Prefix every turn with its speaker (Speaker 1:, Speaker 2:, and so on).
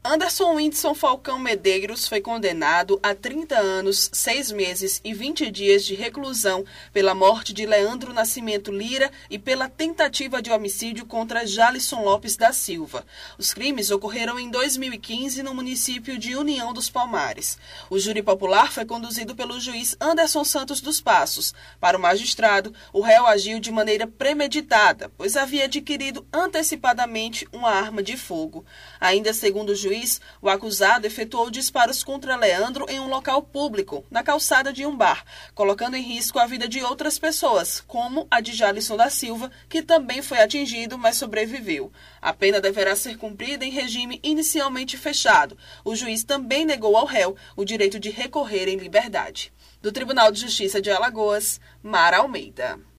Speaker 1: Anderson Whindersson Falcão Medeiros foi condenado a 30 anos, 6 meses e 20 dias de reclusão pela morte de Leandro Nascimento Lira e pela tentativa de homicídio contra Jalisson Lopes da Silva. Os crimes ocorreram em 2015 no município de União dos Palmares. O júri popular foi conduzido pelo juiz Anderson Santos dos Passos. Para o magistrado, o réu agiu de maneira premeditada, pois havia adquirido antecipadamente uma arma de fogo. Ainda segundo o juiz, o acusado efetuou disparos contra Leandro em um local público, na calçada de um bar, colocando em risco a vida de outras pessoas, como a de Jalisson da Silva, que também foi atingido, mas sobreviveu. A pena deverá ser cumprida em regime inicialmente fechado. O juiz também negou ao réu o direito de recorrer em liberdade. Do Tribunal de Justiça de Alagoas, Mara Almeida.